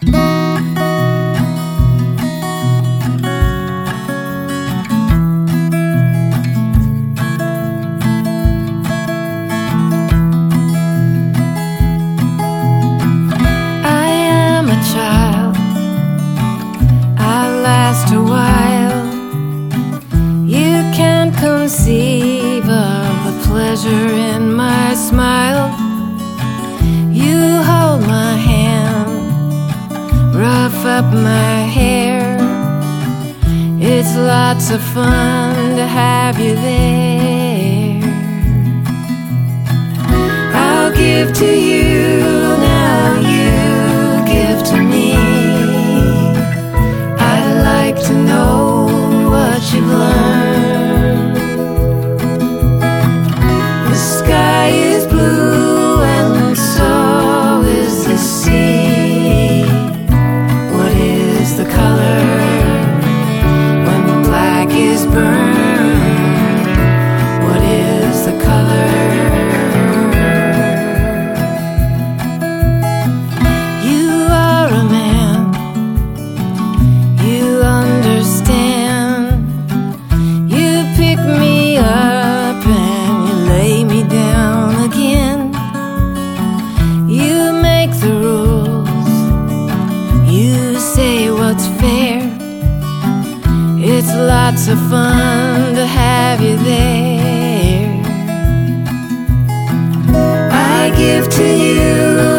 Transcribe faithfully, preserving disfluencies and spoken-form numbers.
A while, you can't conceive of the pleasure in my smile. You hold my hand, rough up my hair. It's lots of fun to have you there. I'll give to you, now you give to me. To know what you've learned. The sky is blue and so is the sea. What is the color when black is burned? What is the color? You are a man, you understand. You pick me up and you lay me down again. You make the rules, you say what's fair. It's lots of fun to have you there. I give to you